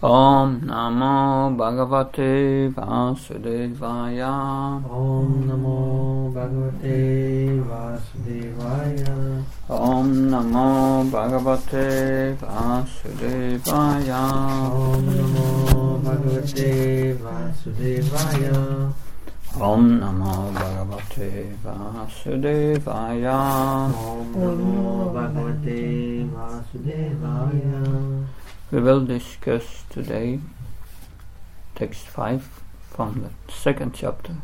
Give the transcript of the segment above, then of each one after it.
Om Namo Bhagavate Vasudevaya. Om Namo Bhagavate Vasudevaya. Om Namo Bhagavate Vasudevaya. Om Namo Bhagavate Vasudevaya. Om Namo Bhagavate Vasudevaya. Om Namo Bhagavate Vasudevaya. We will discuss today text 5 from the second chapter.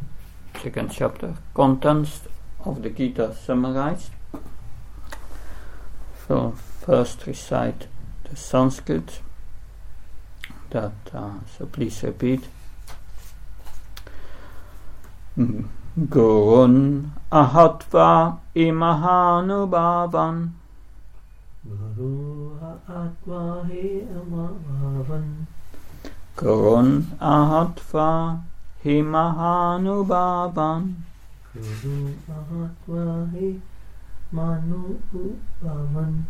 Contents of the Gita summarized. So first recite the Sanskrit. So please repeat. Gurun ahatva imahanubhavan. Guru Atma He Amabhavan. Gurun ahatva himahanubhavan. Guru Atma He Manubhavan.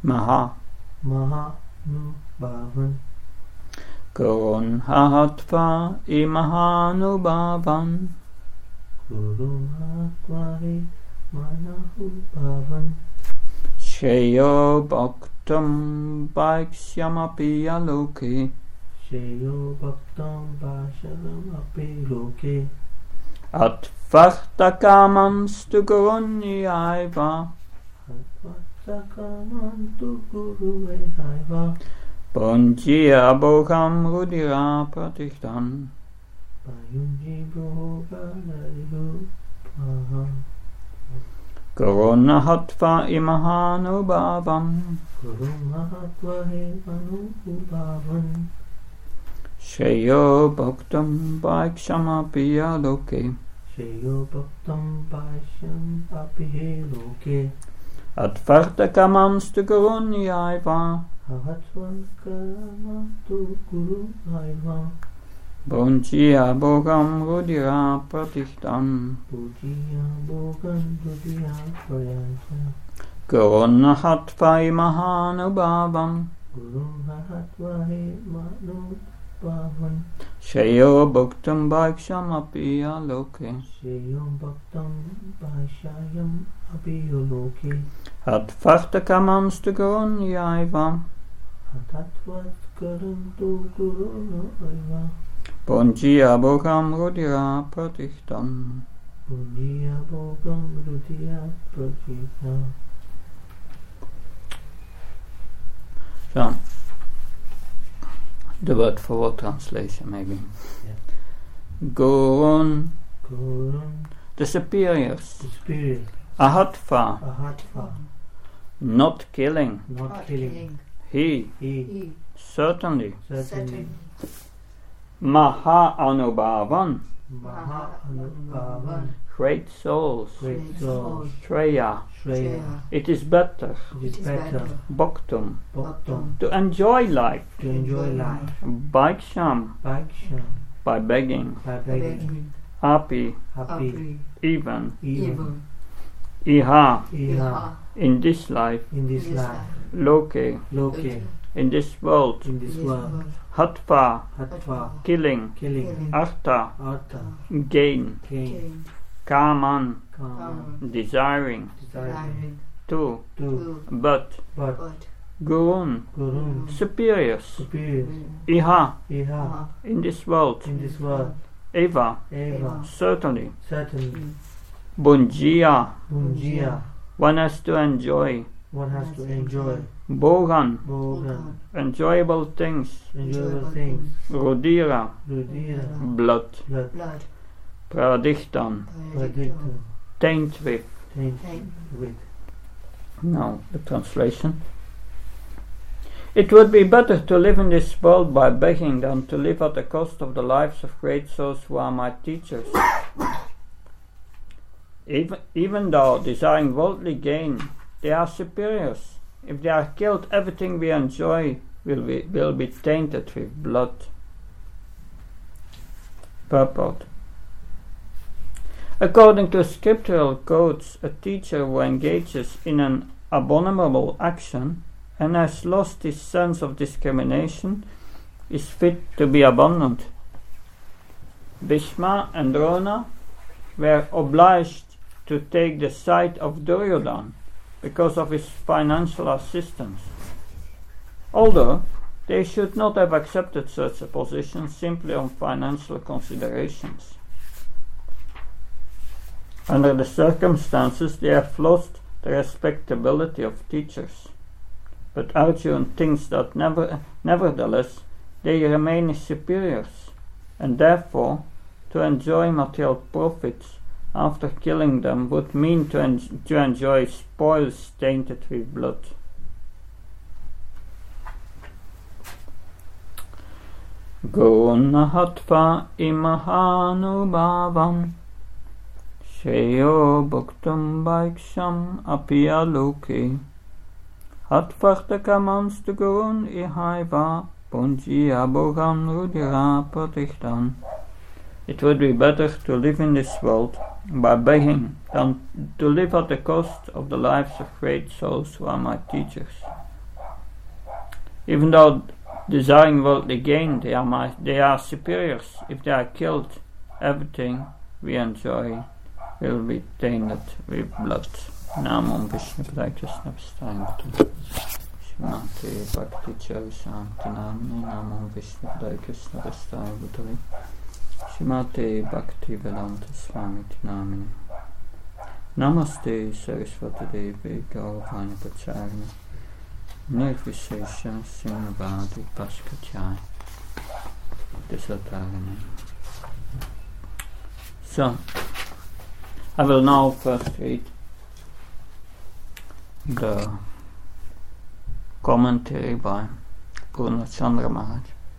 Mahanubhavan. Gurun ahatva imahanubhavan. Guru Atma He Manubhavan. Shreyo bhaktam bhaiksyamapi aloke. Shreyo bhaktam bhaiksyamapi loke. Atvartakamam stu gurunyaiva. Atvartakamam tu guruvaiva. Punjya bhogam rudira pratihdhan. Payunji bhoganariru paha. Guruna hatva imahanubhavam. Guruna hatva imahanubhavam. Shreyo bhaktam bhaiksamapi aloke. Shreyo bhaktam bhaiksamapi loke. Atvartakamam stu gurunyaiva. Ahatvartakamam tu guruvaiva. Punjya bhogam rudira pratihdhan. Pujiya bhogan dudiya prayanta. Guruna hatva imahanubhavam. Guruna hatva imahanubhavam. Shreyo bhaktam bhaiksamapi aloke. Shreyo bhaktam bhaiksayam abhiyoloke. Atvartakamam stu gurunyaiva. Atatvatkaram tu guruvaiva. Punjya bhogam rudira pratihdhan. Pujiya bhogam dudiya prayanta. So, the word for word translation maybe. Yeah. Gurun, Gurun, the superiors. the spirit. Ahatva, Ahatva, not killing. not killing. He, He, certainly. certainly. Maha Anubhavan, Maha Anubhavan, great souls. great souls. Shreya, Shreya, it is better. it is better. Bhaktam, Bhaktam, to enjoy life. to enjoy life. Bhaksham, Bhaksham, by begging. by begging. Happy, Happy, even. even. Iha, Iha, in this life. in this life. Loke, Loke, in this world. in this world. Hatva, Hatva, killing. killing. Artha, Artha, gain. gain. Kaman, Kama, desiring. desiring. To, To, but. but. Gurun, Gurun, superiors. superior. Iha, Iha, in this world. in this world. Eva, Eva, certainly. certainly. Bunjia, Bunjia, one has to enjoy. one has to enjoy. Bhogan, Bhogan, enjoyable things. enjoyable things. Rudira, Rudira, blood. blood. Pradishtan, Pradikta, taint with. taint with. Now, the translation. It would be better to live in this world by begging than to live at the cost of the lives of great souls who are my teachers. Even though desiring worldly gain, they are superiors. If they are killed, everything we enjoy will be tainted with blood. Purport. According to scriptural codes, a teacher who engages in an abominable action and has lost his sense of discrimination is fit to be abandoned. Bhishma and Drona were obliged to take the side of Duryodhana because of his financial assistance, although they should not have accepted such a position simply on financial considerations. Under the circumstances, they have lost the respectability of teachers, but Arjuna thinks that nevertheless they remain his superiors, and therefore to enjoy material profits after killing them would mean to enjoy spoils tainted with blood. Guna hatva imahanu bhavam Shreyo bhuktum bhaiksham apiyaluki Hatvarta kamans to gurun ihaiva punji abogan rudira pratichtan. It would be better to live in this world by begging than to live at the cost of the lives of great souls who are my teachers. Even though desiring worldly gain, they are superiors. If they are killed, everything we enjoy will be tainted with blood. Namam Vishnu Krishna Vistayamata. Shrimate Bhakti Charishanti Namani Namam Vishnu Krishna Vistayamata. Shrimate Bhakti Vedanta Swami Namani. Namaste Saraswati Devi Gauravani Pacharina. Nirvishesha Srimavadi Paskachai Desatarana. So, I will now first read the commentary by Purnachandra Maharaj.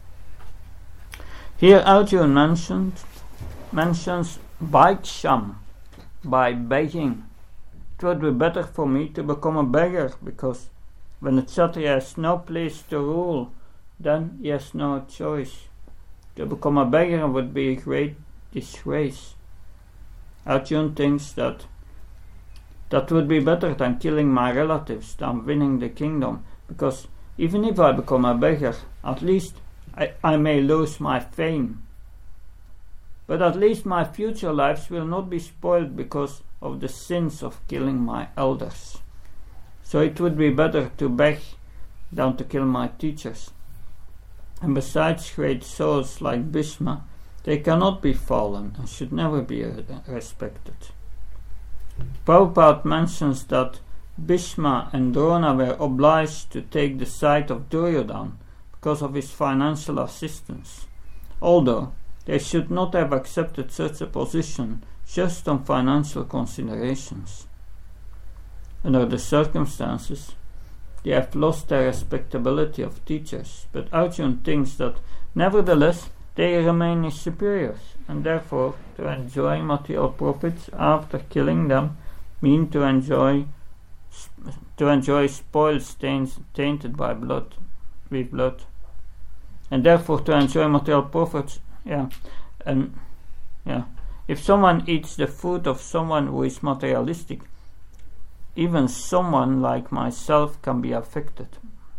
Here Arjuna mentions Bhaiksham, by begging. It would be better for me to become a beggar, because when a Kshatriya has no place to rule, then he has no choice. To become a beggar would be a great disgrace. Arjuna thinks that would be better than killing my relatives, than winning the kingdom, because even if I become a beggar, at least I may lose my fame. But at least my future lives will not be spoiled because of the sins of killing my elders. So it would be better to beg than to kill my teachers. And besides great souls like Bhishma, they cannot be fallen and should never be respected. Prabhupada mentions that Bhishma and Drona were obliged to take the side of Duryodhana because of his financial assistance, although they should not have accepted such a position just on financial considerations. Under the circumstances, they have lost their respectability of teachers, but Arjuna thinks that nevertheless they remain his superiors, and therefore to enjoy material profits after killing them mean to enjoy spoils tainted by blood, with blood, and therefore to enjoy material profits. If someone eats the food of someone who is materialistic, even someone like myself can be affected.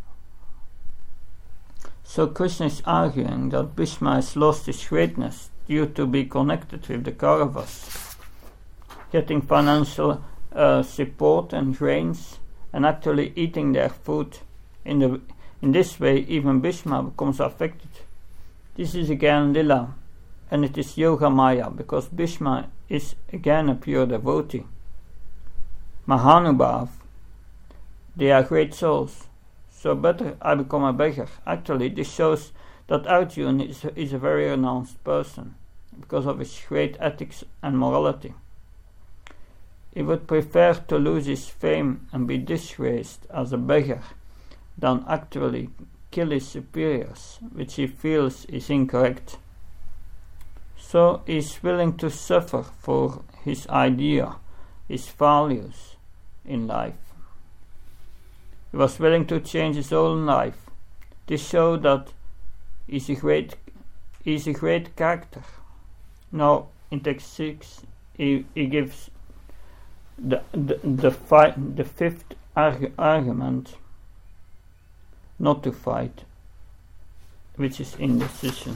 So Krishna is arguing that Bhishma has lost his greatness due to be connected with the Kauravas, getting financial support and grains, and actually eating their food. In this way, even Bhishma becomes affected. This is again Lila, and it is Yoga Maya, because Bhishma is again a pure devotee. Mahanubhav, they are great souls, so better I become a beggar. Actually, this shows that Arjuna is a very renounced person, because of his great ethics and morality. He would prefer to lose his fame and be disgraced as a beggar than actually kill his superiors, which he feels is incorrect. So he is willing to suffer for his idea, his values in life. He was willing to change his own life. This shows that he is a great character. Now in text 6 he gives the fifth argument not to fight. which is indecision.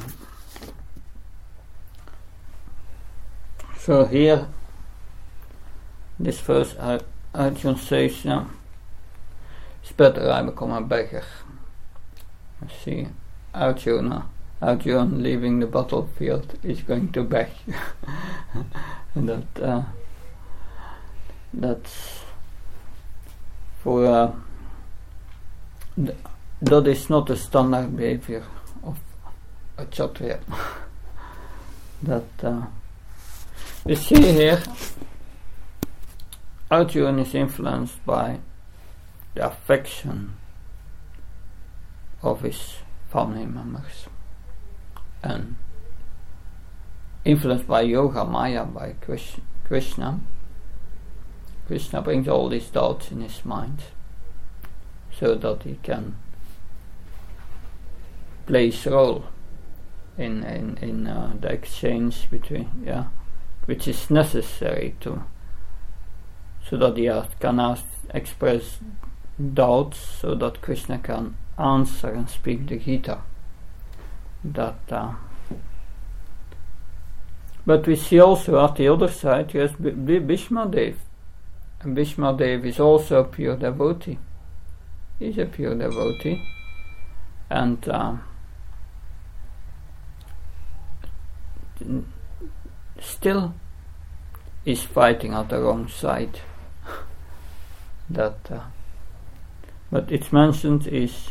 So here, this verse, Arjuna says, it's better I become a beggar. I see Arjuna leaving the battlefield is going to beg. And that's for that is not the standard behavior of a Kshatriya. That we see here Arjuna is influenced by the affection of his family members and influenced by Yoga Maya, by Krishna. Krishna brings all these doubts in his mind so that he can play his role in the exchange between, which is necessary so that he can express doubts so that Krishna can answer and speak the Gita. But we see also at the other side, yes, Bhishma Dev. And Bhishma Dev is also a pure devotee. He's a pure devotee. And still is fighting at the wrong side. But it's mentioned is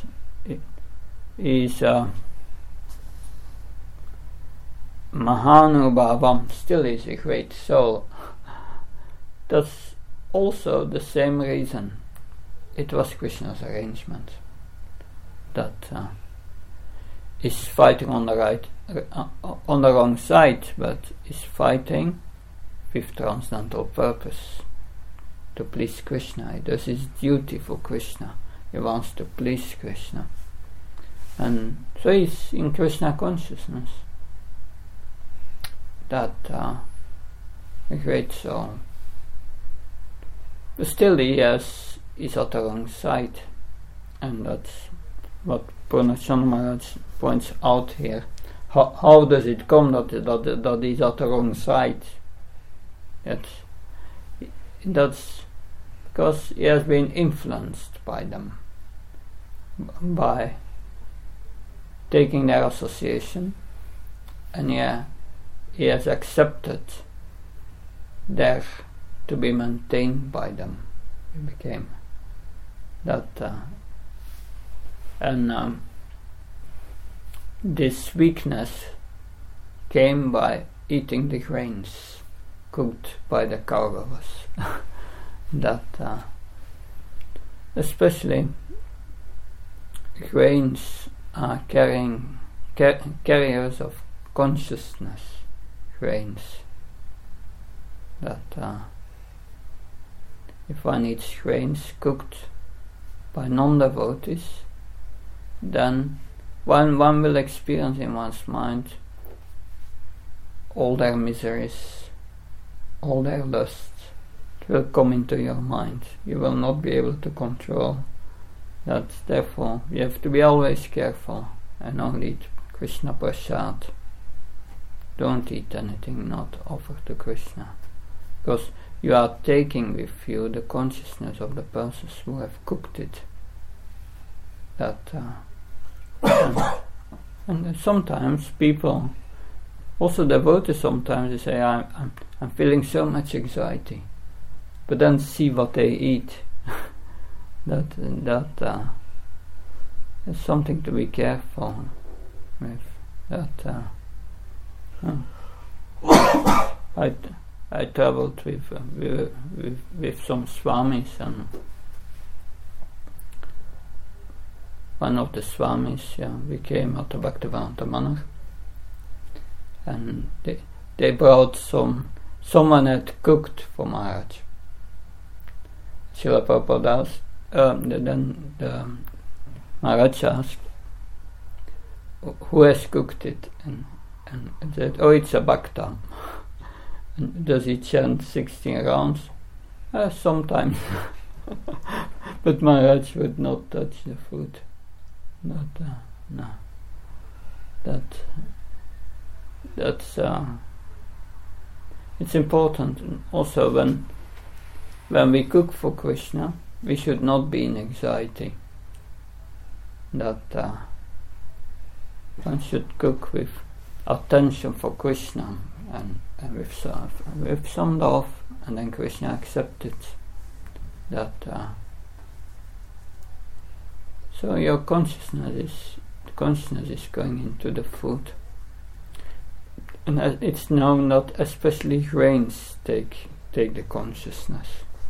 Mahanubhavam, still is a great soul. That's also the same reason. It was Krishna's arrangement that is fighting on the wrong side, but is fighting with transcendental purpose to please Krishna. He does his duty for Krishna. He wants to please Krishna, and so he's in Krishna consciousness. That a great soul. But still he is at the wrong side, and that's what Purnachandra Maharaj points out here. How does it come that he's at the wrong side? That's because he has been influenced by them, by taking their association, and he has accepted there to be maintained by them. He became that, and this weakness came by eating the grains cooked by the Kauravas. That especially grains are carriers of consciousness. Grains that if one eats grains cooked by non-devotees, then one will experience in one's mind all their miseries, all their lusts. It will come into your mind. You will not be able to control that. Therefore, you have to be always careful and only eat Krishna Prasad. Don't eat anything not offered to Krishna, because you are taking with you the consciousness of the persons who have cooked it. That and sometimes people, also devotees, sometimes they say, I'm feeling so much anxiety, but then see what they eat. that is something to be careful with. That. I traveled with some swamis, and one of the swamis, we came at the Bhaktivedanta Manor, and they brought someone had cooked for Maharaj. Srila Prabhupada asked, then the Maharaj asked, who has cooked it? And said, oh, it's a bhakta. And does he chant 16 rounds? Sometimes. But Maharaj would not touch the food. No. That's it's important also when we cook for Krishna, we should not be in anxiety. That one should cook with attention for Krishna and with some love, and then Krishna accepts it. So your consciousness is going into the food, and it's known that especially grains take the consciousness.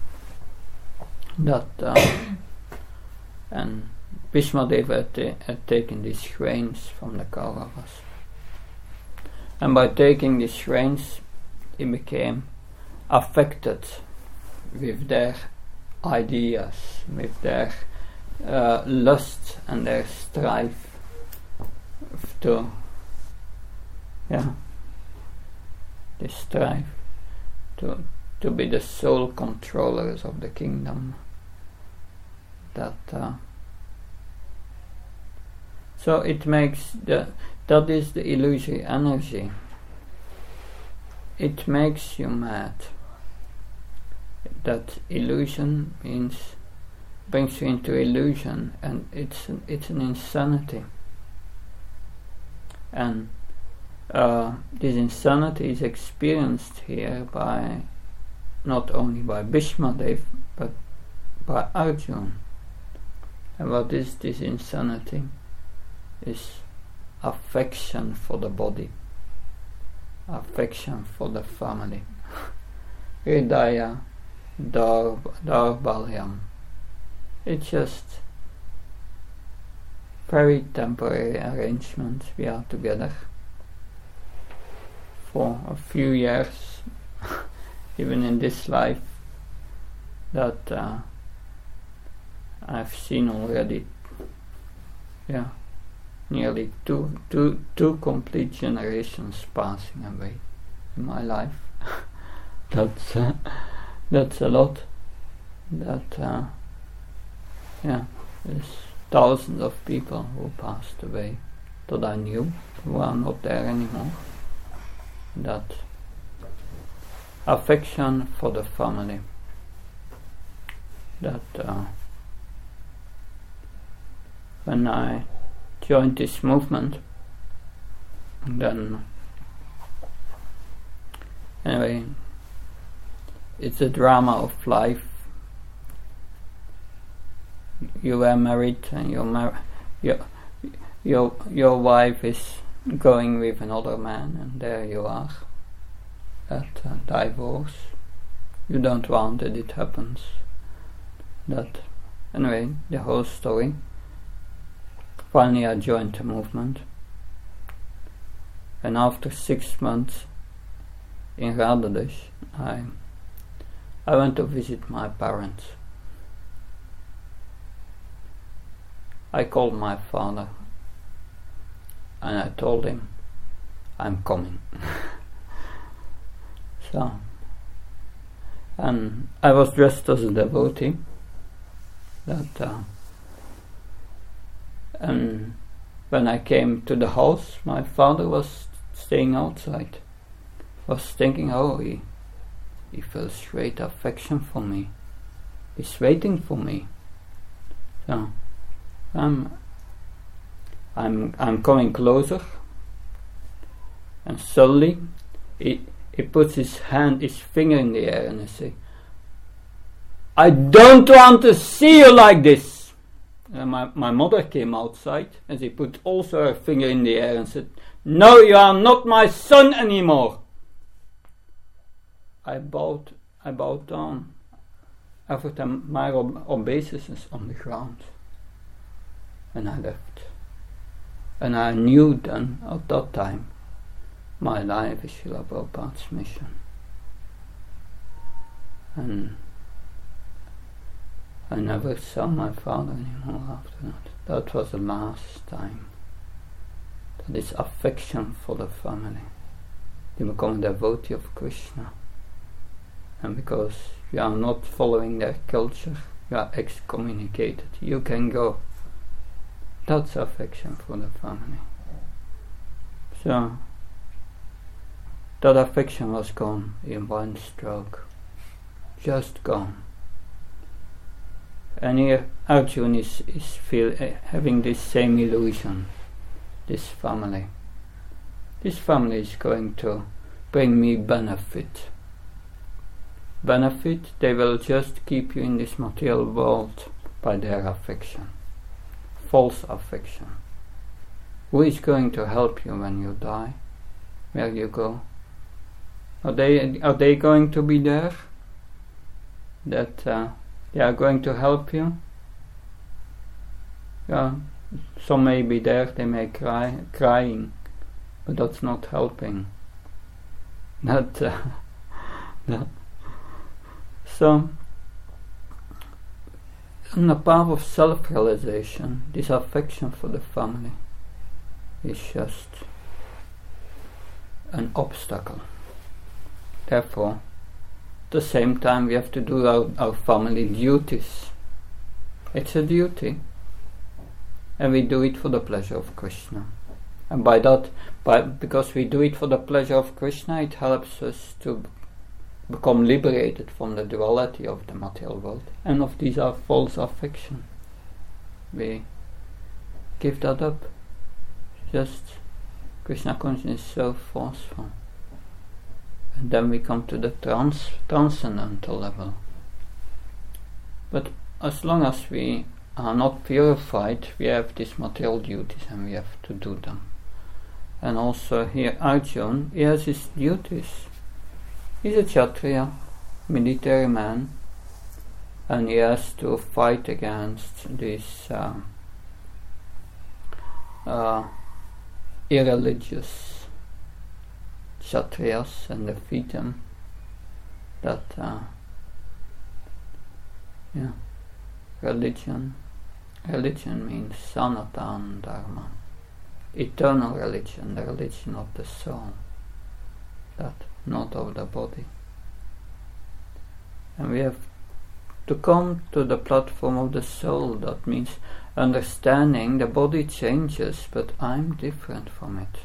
And Bhishmadeva had taken these grains from the Kauravas, and by taking these grains, he became affected with their ideas, with their lust and their strife to be the sole controllers of the kingdom. So it makes that is the illusory energy. It makes you mad. That illusion brings you into illusion, and it's an insanity. And this insanity is experienced here by not only by Bhishmadev but by Arjuna. And what is this insanity? Is affection for the body, affection for the family. Hridaya Daurbalyam. It's just very temporary arrangement. We are together for a few years, even in this life, that I've seen already. Nearly two complete generations passing away in my life. That's a lot. There's thousands of people who passed away that I knew, who are not there anymore. That affection for the family. That when I joined this movement, then anyway, it's a drama of life. You were married, and your wife is going with another man, and there you are at divorce. You don't want it, it happens. Anyway, the whole story. Finally I joined the movement, and after 6 months in Radhadesh, I went to visit my parents. I called my father and I told him I'm coming. And I was dressed as a devotee. And when I came to the house, my father was staying outside. Was thinking, he feels great affection for me. He's waiting for me. So I'm coming closer, and suddenly he puts his finger in the air, and I say, I don't want to see you like this. My mother came outside, and she put also her finger in the air and said, no, you are not my son anymore. I bowed down. I put my obeisances on the ground, and I left. And I knew then, at that time, my life is Srila Prabhupada's mission. And I never saw my father anymore after that. That was the last time. That is affection for the family. You become a devotee of Krishna. And because you are not following their culture, you are excommunicated. You can go. That's affection for the family. So that affection was gone in one stroke, just gone. And here Arjuna is having this same illusion. This family is going to bring me benefit. They will just keep you in this material world by their affection, false affection. Who is going to help you when you die? Where you go? Are they going to be there? That they are going to help you? Yeah, some may be there, they may crying, but that's not helping. So, on the path of self-realization, this affection for the family is just an obstacle. Therefore, at the same time we have to do our family duties. It's a duty, and we do it for the pleasure of Krishna. And because we do it for the pleasure of Krishna, it helps us to become liberated from the duality of the material world and of these are false affection. We give that up. Just Krishna consciousness is so forceful. And then we come to the transcendental level. But as long as we are not purified, we have these material duties and we have to do them. And also here Arjuna, he has his duties. He's a Kshatriya, military man, and he has to fight against these irreligious Kshatriyas and defeat them. That religion means Sanatana Dharma, eternal religion, the religion of the soul, that not of the body. And we have to come to the platform of the soul. That means understanding the body changes, but I'm different from it.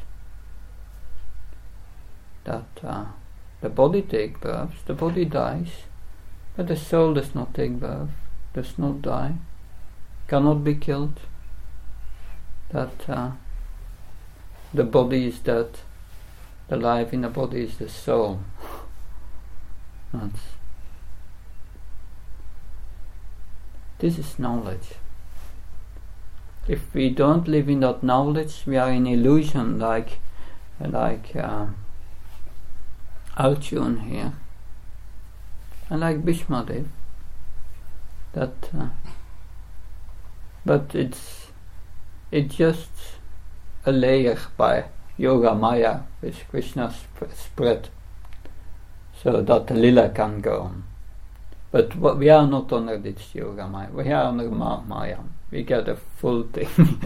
That the body takes birth, the body dies, but the soul does not take birth, does not die, cannot be killed. That the body is dead, the life in the body is the soul. This is knowledge. If we don't live in that knowledge, we are in illusion, like Arjuna here, and like Bhishmadev. But it's just a layer by Yoga Maya which Krishna spread so that the Lila can go on. But we are not under this Yoga Maya, we are under Maya. We get a full thing.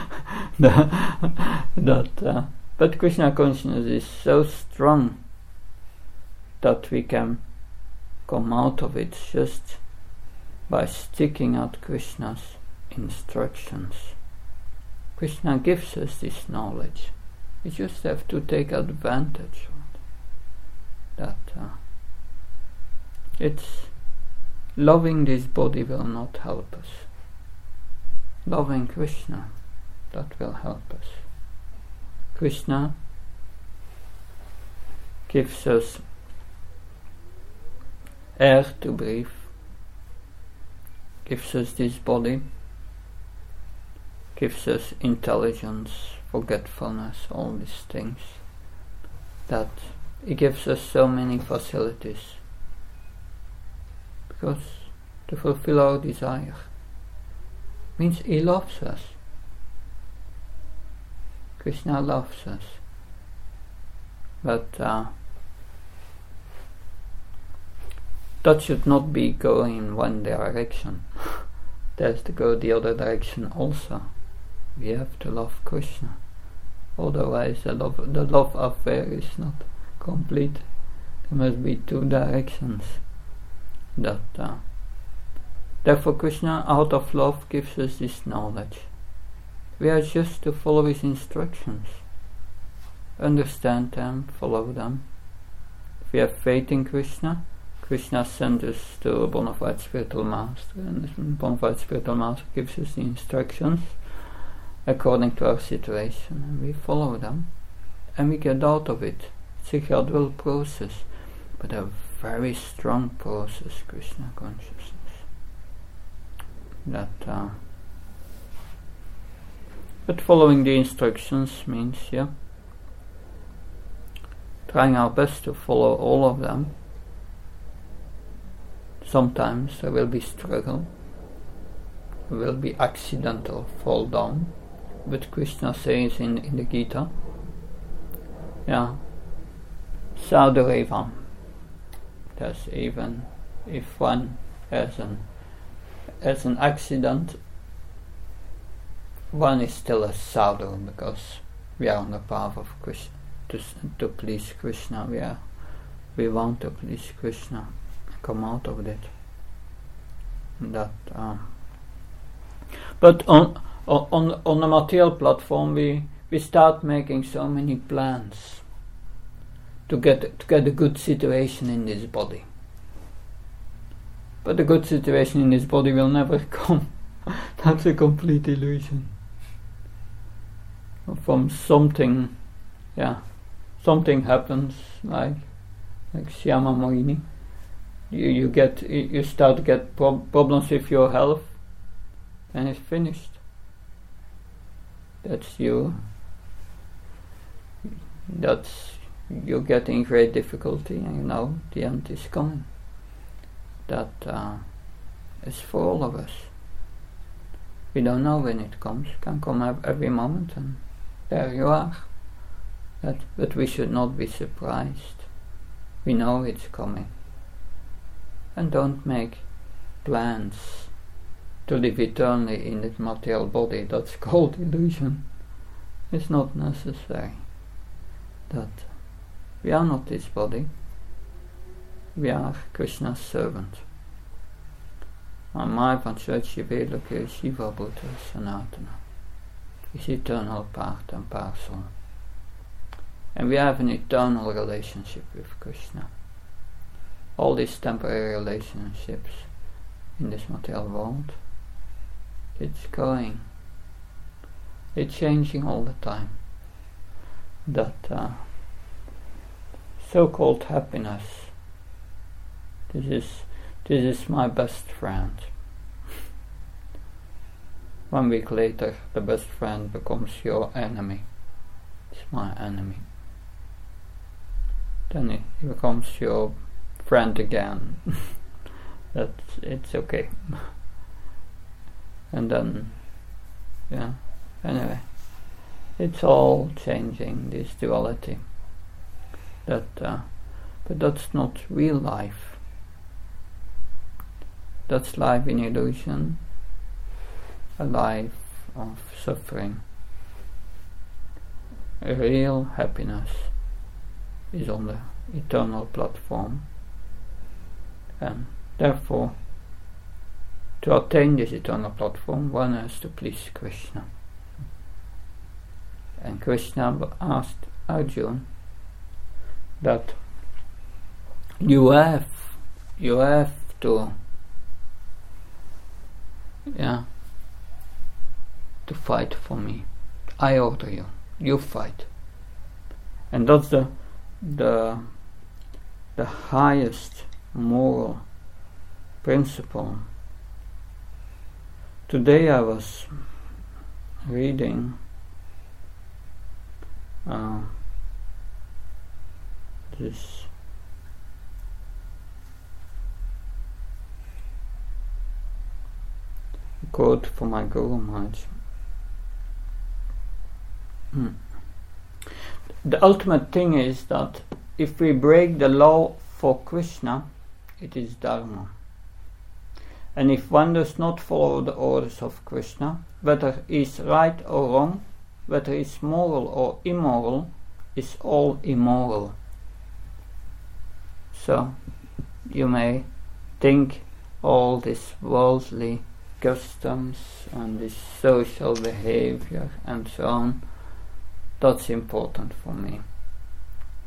But Krishna consciousness is so strong that we can come out of it just by sticking out Krishna's instructions. Krishna gives us this knowledge. We just have to take advantage of it. It's loving this body will not help us. Loving Krishna, that will help us. Krishna gives us air to breathe, gives us this body, gives us intelligence, forgetfulness, all these things. That he gives us so many facilities because to fulfill our desire means he loves us. Krishna loves us, but that should not be going in one direction. There's to go the other direction also. We have to love Krishna, otherwise the love affair is not complete. There must be two directions. Therefore Krishna, out of love, gives us this knowledge. We are just to follow his instructions. understand them, follow them. If we have faith in Krishna, Krishna sends us to a bona fide spiritual master, and this bona fide spiritual master gives us the instructions according to our situation, and we follow them, and we get out of it. It's a gradual process, but a very strong process, Krishna consciousness. But following the instructions means, trying our best to follow all of them. Sometimes there will be struggle, there will be accidental fall down, but Krishna says in the Gita, Sadhurevam. That's even if one has an accident, one is still a sadhu, because we are on the path of Krishna, to please Krishna. We want to please Krishna, come out of it. But on the material platform, we start making so many plans to get a good situation in this body. But the good situation in this body will never come. That's a complete illusion. From something happens, like Shyama Moini. You start to get problems with your health, and it's finished. That's you. You're getting great difficulty, and you know the end is coming. That is for all of us. We don't know when it comes. It can come every moment, and there you are. But we should not be surprised. We know it's coming. And don't make plans to live eternally in this material body. That's called illusion. It's not necessary. That we are not this body. We are Krishna's servant. Amai Vanchachi Veloke Shiva Bhuta Sanatana is eternal part and parcel. And we have an eternal relationship with Krishna. All these temporary relationships in this material world, it's changing all the time. That so-called happiness, this is my best friend. 1 week later, the best friend becomes your enemy. It's my enemy. Then it becomes your friend again. It's okay. And then, anyway, it's all changing, this duality. But that's not real life. That's life in illusion, a life of suffering. A real happiness is on the eternal platform, and therefore, to attain this eternal platform, one has to please Krishna. And Krishna asked Arjuna that you have to fight for me. I order you. You fight. And that's the highest moral principle. Today I was reading this quote from my Guru Maharaj. The ultimate thing is that if we break the law for Krishna, it is Dharma. And if one does not follow the orders of Krishna, whether he is right or wrong, whether he is moral or immoral, is all immoral. So, you may think all this worldly customs and this social behavior and so on, that's important for me.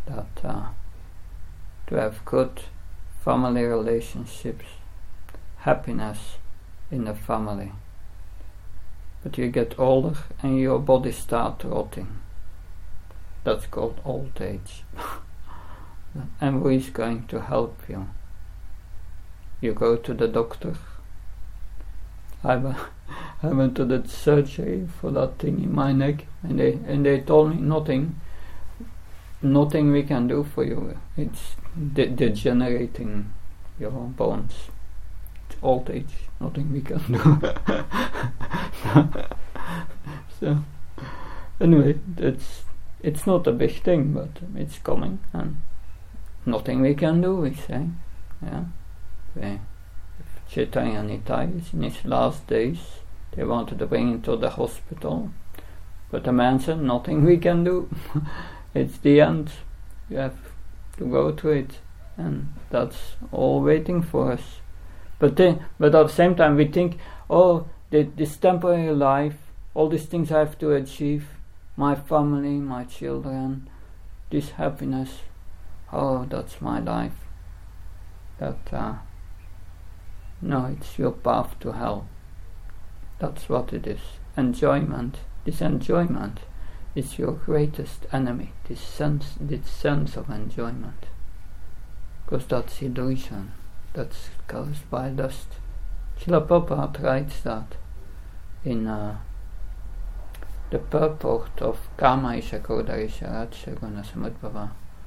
that to have good family relationships, happiness in the family. But you get older and your body starts rotting. That's called old age. And who is going to help you? You go to the doctor. I went to the surgery for that thing in my neck, and they told me nothing we can do for you. It's degenerating your bones. It's old age. Nothing we can do. So anyway, it's not a big thing, but it's coming, and nothing we can do, we say. Yeah. Chaitanya Nitai is in his last days. They wanted to bring him to the hospital, but the man said, nothing we can do. It's the end. You have to go to it, and that's all waiting for us. But at the same time we think, oh, this temporary life, all these things I have to achieve, my family, my children, this happiness, oh, that's my life. No, it's your path to hell. That's what it is. Enjoyment. This enjoyment is your greatest enemy. This sense of enjoyment. Because that's illusion. That's caused by lust. Srila Prabhupada writes that in the purport of Kama Isha Krodha Raja Guna Samudbhava.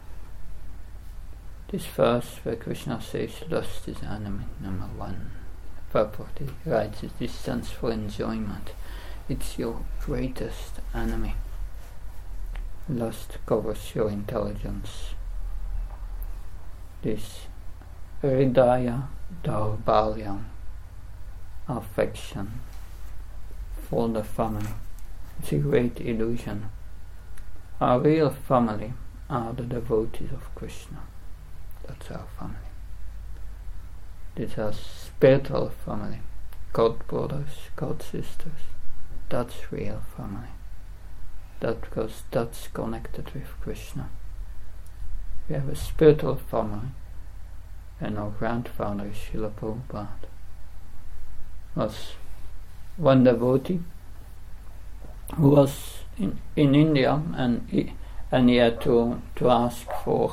This verse where Krishna says lust is enemy number one. Purport, he writes, is this sense for enjoyment. It's your greatest enemy. Lust covers your intelligence. This hridaya daurbalya, affection for the family. It's a great illusion. Our real family are the devotees of Krishna. That's our family. These are spiritual family. God brothers, God sisters. That's real family. Because that's connected with Krishna. We have a spiritual family, and our grandfather is Srila Prabhupada. Was one devotee who was in India, and he had to ask for,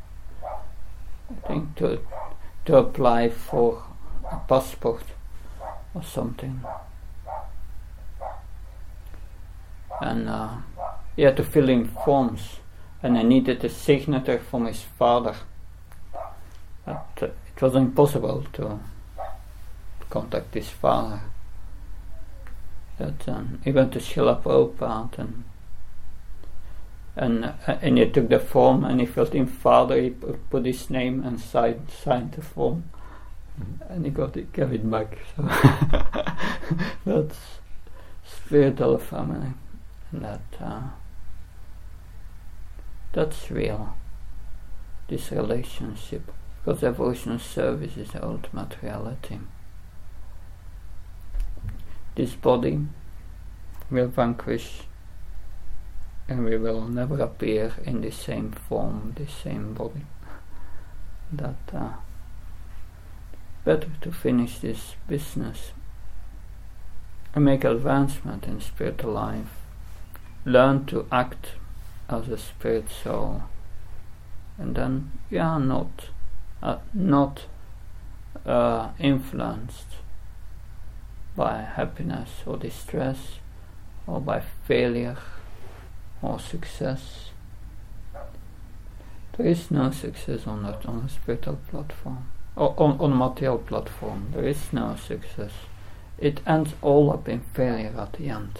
I think, to apply for a passport or something, and he had to fill in forms, and he needed a signature from his father. But it was impossible to contact his father. But he went to Srila Prabhupada, and he took the form, and he filled in father, he put his name and signed the form, and he gave it back. So that's spiritual family, and that's real, this relationship, because devotional service is the ultimate reality. This body will vanquish, and we will never appear in the same form, the same body. That better to finish this business and make advancement in spiritual life. Learn to act as a spirit soul, and then you are not influenced by happiness or distress, or by failure or success. There is no success on a spiritual platform, or on material platform. There is no success. It ends all up in failure at the end.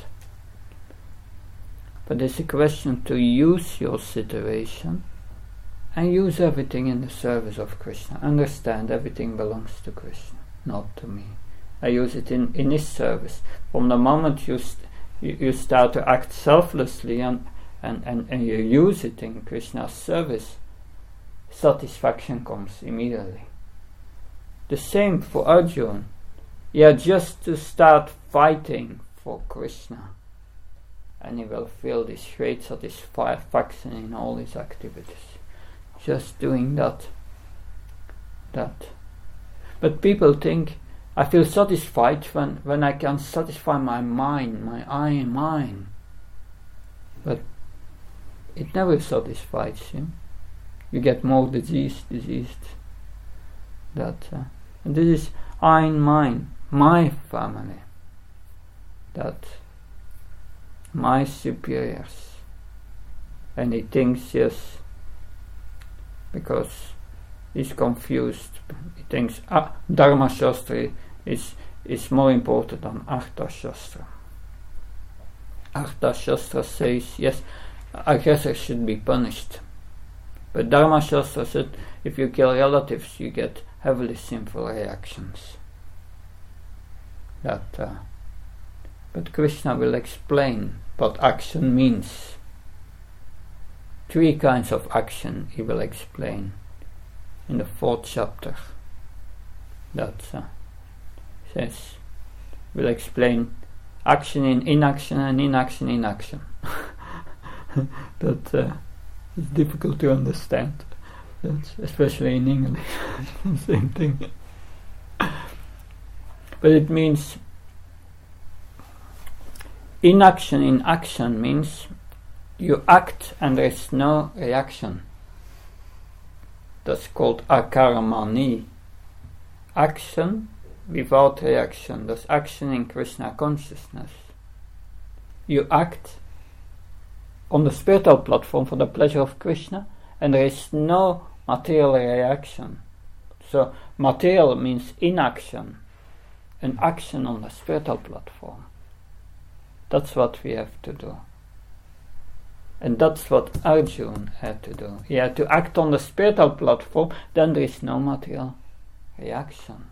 But it's a question to use your situation and use everything in the service of Krishna. Understand everything belongs to Krishna, not to me. I use it in his service. From the moment you start to act selflessly and you use it in Krishna's service, satisfaction comes immediately. The same for Arjuna. He had just to start fighting for Krishna, and he will feel this great satisfaction in all his activities. just doing that. But people think, I feel satisfied when I can satisfy my mind, my I and mine. But it never satisfies you. You get more diseased. And this is I and mine, my family. That my superiors. And he thinks, yes, because he's confused. He thinks Dharma Shastra is more important than Artha Shastra. Artha Shastra says, yes, aggressors should be punished. But Dharma Shastra said, if you kill relatives, you get heavily sinful reactions. But Krishna will explain what action means. 3 kinds of action he will explain in the 4th chapter. That says, will explain action in inaction and inaction in action. That is difficult to understand. That's especially in English. Same thing. But it means inaction in action means you act and there is no reaction. That's called akaramani. Action without reaction. That's action in Krishna consciousness. You act on the spiritual platform for the pleasure of Krishna and there is no material reaction. So material means inaction, an action on the spiritual platform. That's what we have to do. And that's what Arjuna had to do. He had to act on the spiritual platform, then there is no material reaction.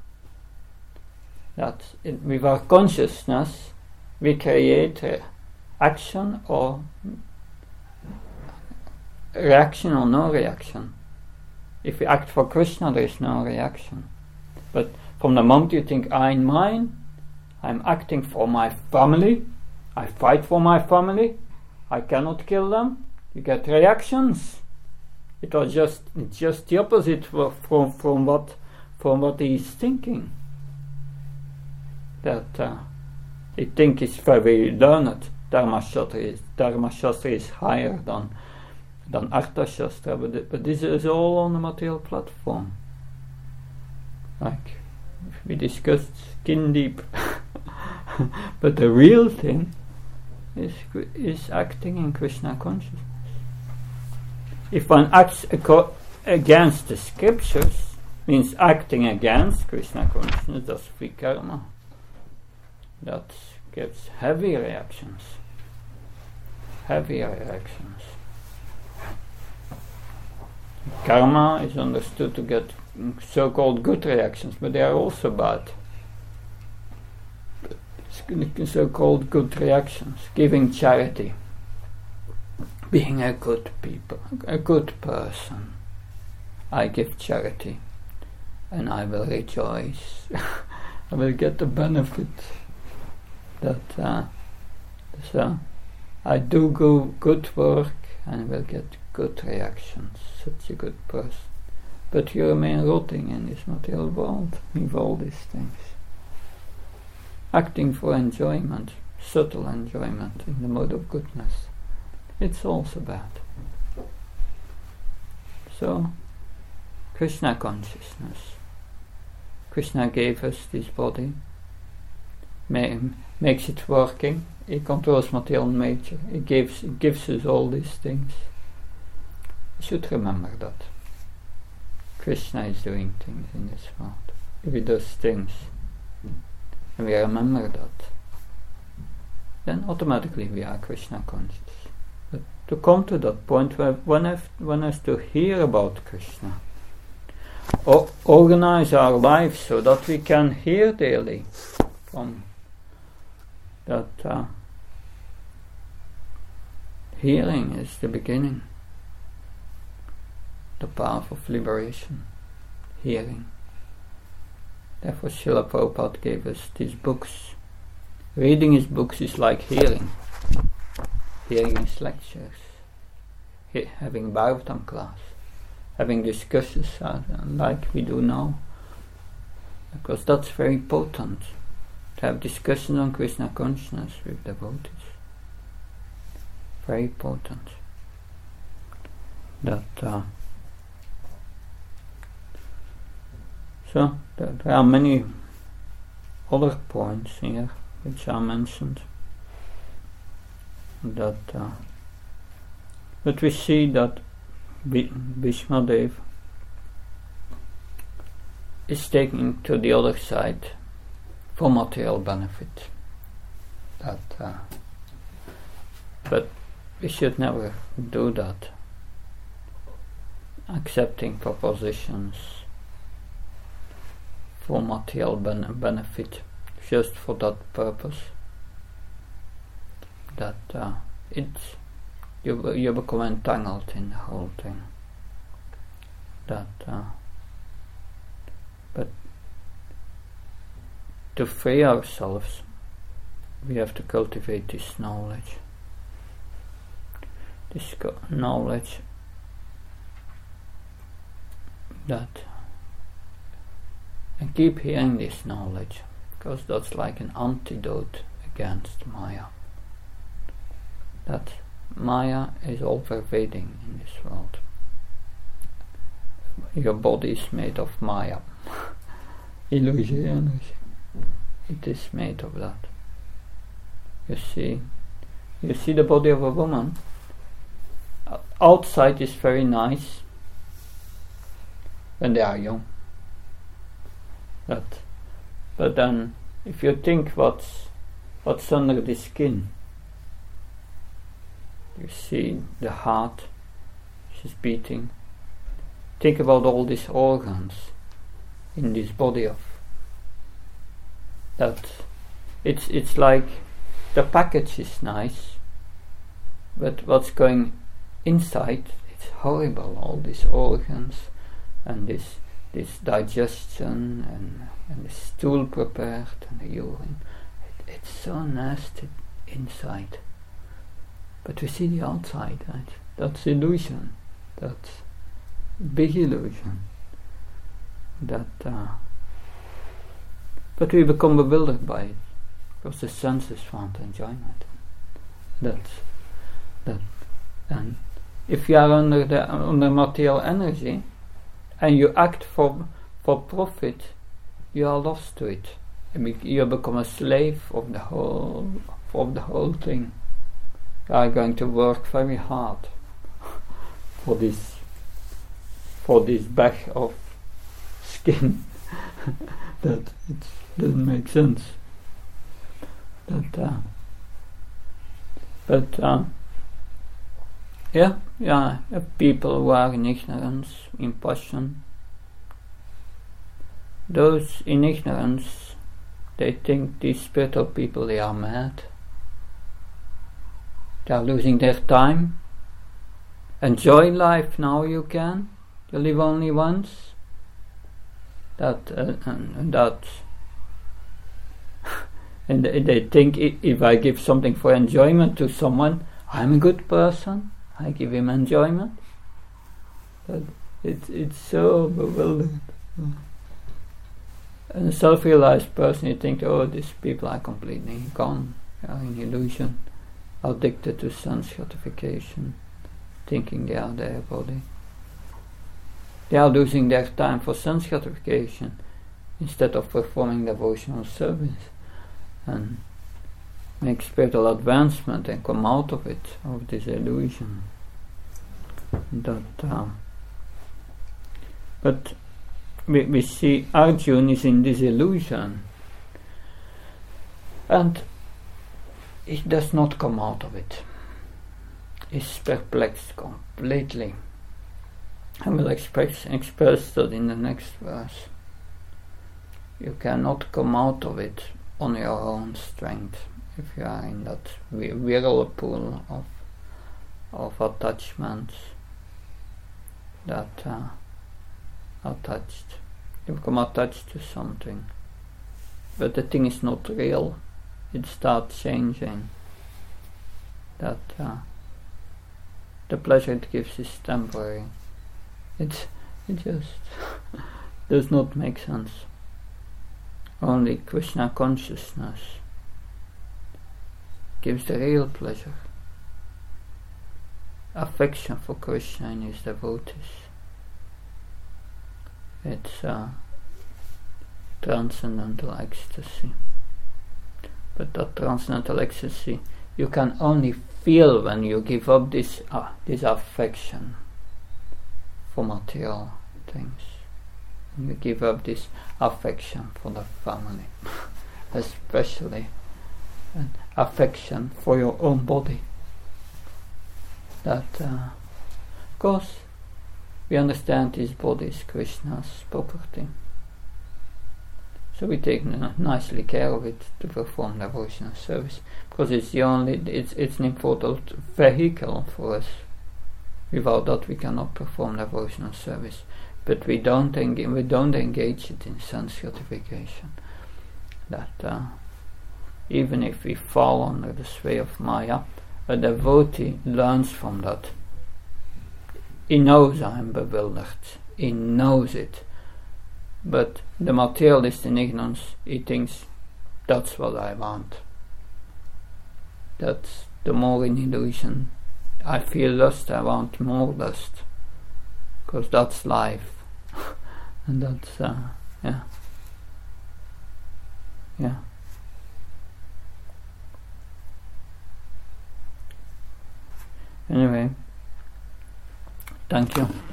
With our consciousness, we create action or reaction or no reaction. If we act for Krishna, there is no reaction. But from the moment you think I and mine, I'm acting for my family, I fight for my family, I cannot kill them, you get reactions. It's just the opposite from what he is thinking. That he thinks it's very learned. Dharma Shastra is higher than Artha Shastra, but this is all on the material platform. Like we discussed skin deep. But the real thing is acting in Krishna consciousness. If one acts against the scriptures, means acting against Krishna consciousness, that's vikarma. That gives heavy reactions. Karma is understood to get so-called good reactions, but they are also bad. So-called good reactions, giving charity, being a good person. I give charity and I will rejoice. I will get the benefit that so I do good work and will get good reactions. Such a good person. But you remain rotting in this material world with all these things. Acting for enjoyment, subtle enjoyment in the mode of goodness, it's also bad. So, Krishna consciousness. Krishna gave us this body, makes it working, he controls material nature, he gives us all these things. We should remember that. Krishna is doing things in this world. If he does things, and we remember that, then automatically we are Krishna conscious. But to come to that point where one has to hear about Krishna, organize our lives so that we can hear daily from that. Hearing is the beginning, the path of liberation. Hearing. Therefore Srila Prabhupada gave us these books. Reading his books is like hearing. Hearing his lectures. Having Bhagavatam class. having discussions like we do now, because that's very potent to have discussions on Krishna consciousness with devotees. Very potent. So there are many other points here which are mentioned. But we see that Bhishmadev is taking to the other side for material benefit. But we should never do that. Accepting propositions for material benefit just for that purpose. You become entangled in the whole thing. But to free ourselves, we have to cultivate this knowledge. This knowledge and keep hearing this knowledge, because that's like an antidote against Maya. That Maya is all pervading in this world. Your body is made of Maya. Illusion. It is made of that. You see the body of a woman. Outside is very nice when they are young. But then, if you think what's under the skin, you see the heart, she's beating. Think about all these organs in this body of that. It's like the package is nice, but what's going inside, it's horrible. All these organs and this digestion and the stool prepared and the urine. It's so nasty inside. But we see the outside, right? That's illusion. That's big illusion. But we become bewildered by it, because the senses want enjoyment. And if you are under material energy and you act for profit, you are lost to it. You become a slave of the whole thing. You are going to work very hard for this bag of skin. That it doesn't make sense. People who are in ignorance, in passion, those in ignorance, they think these spiritual people, they are mad. They are losing their time. Enjoy life now you can. You live only once. And they think if I give something for enjoyment to someone, I'm a good person. I give him enjoyment. But it's so bewildered. And a self-realized person, you think, oh, these people are completely gone, are in illusion, addicted to sense gratification, thinking they are their body. They are losing their time for sense gratification instead of performing devotional service and make spiritual advancement and come out of it, of this illusion. But we see Arjuna is in this illusion and he does not come out of it. He's perplexed completely. I will express that in the next verse. You cannot come out of it on your own strength if you are in that whirlpool of attachments that are attached. You become attached to something, but the thing is not real. It starts changing. The pleasure it gives is temporary. it just does not make sense. Only Krishna consciousness gives the real pleasure, affection for Krishna and his devotees. It's transcendental ecstasy. But that transcendental ecstasy you can only feel when you give up this affection for material things. You give up this affection for the family, especially an affection for your own body. That, of course, we understand this body is Krishna's property, so we take nicely care of it to perform devotional service, because it's an important vehicle for us. Without that we cannot perform devotional service. But we don't engage it in sense gratification. That even if we fall under the sway of Maya, a devotee learns from that. He knows I am bewildered. He knows it. But the materialist in ignorance, he thinks that's what I want. That's the more in illusion. I feel lust, I want more lust. Because that's life. And that's, yeah. Anyway, thank you.